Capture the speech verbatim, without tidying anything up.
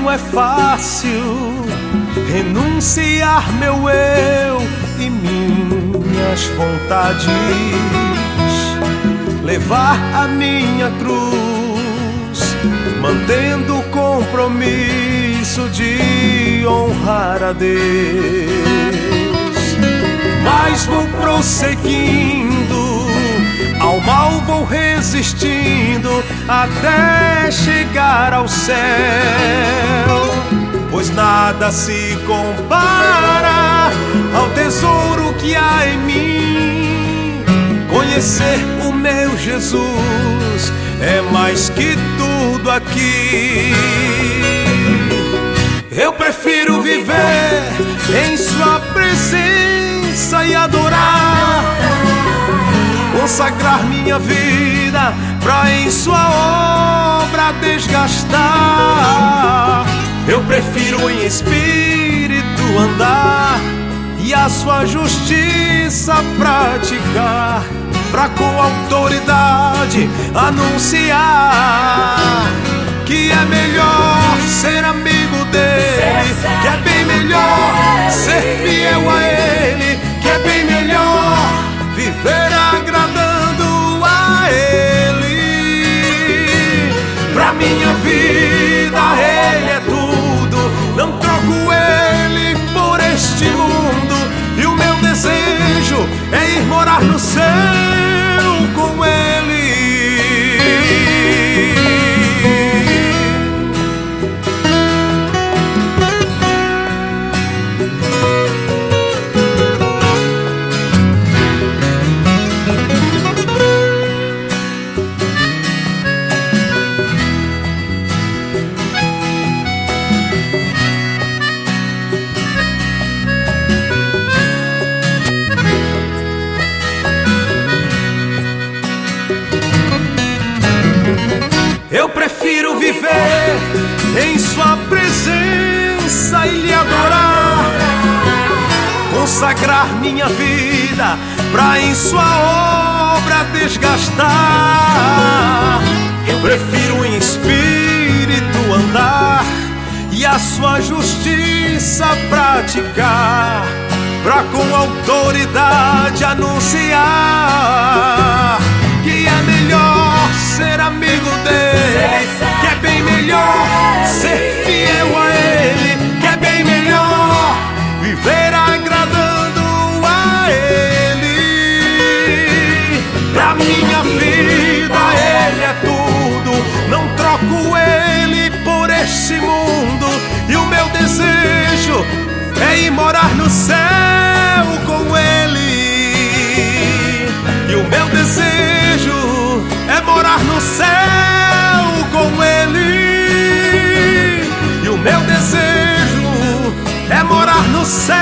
não é fácil renunciar meu eu e minhas vontades, levar a minha cruz, mantendo o compromisso de honrar a Deus. Mas vou prosseguindo, ao mal vou resistindo até chegar ao céu, pois nada se compara ao tesouro que há em mim. Conhecer o meu Jesus é mais que tudo aqui. Eu prefiro viver em sua presença e adorar, consagrar minha vida pra em sua obra desgastar. Eu prefiro em espírito andar e a sua justiça praticar, pra com autoridade anunciar que é melhor ser amigo dele, que é bem melhor ser fiel a ele, que é bem melhor viver agradando a ele. Pra minha vida ele é tudo, não troco ele por este mundo, e o meu desejo é ir morar no céu com ele. Eu prefiro viver em sua presença e lhe adorar, consagrar minha vida pra em sua obra desgastar. Eu prefiro em espírito andar e a sua justiça praticar, pra com autoridade anunciar que é melhor ser amigo dele, que é bem melhor ser fiel a ele, que é bem melhor viver agradando a ele. Pra minha vida ele é tudo, não troco ele por este mundo, e o meu desejo é ir morar no céu com ele. E o meu desejo é morar no céu com ele. E o meu desejo é morar no céu